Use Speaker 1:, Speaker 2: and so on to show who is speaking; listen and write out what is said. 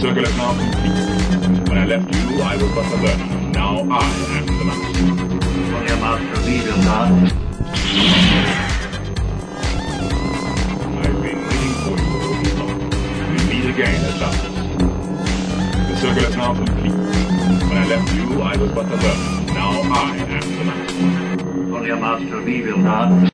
Speaker 1: circle is now complete. When I left you, I was but the learner. Now I am the master.
Speaker 2: Only a master leader, not.
Speaker 1: I've been waiting for you all this long. We meet again at last. The circle is now complete. When I left you, I was but the learner. Now I am the master.
Speaker 2: Only a master leader, not.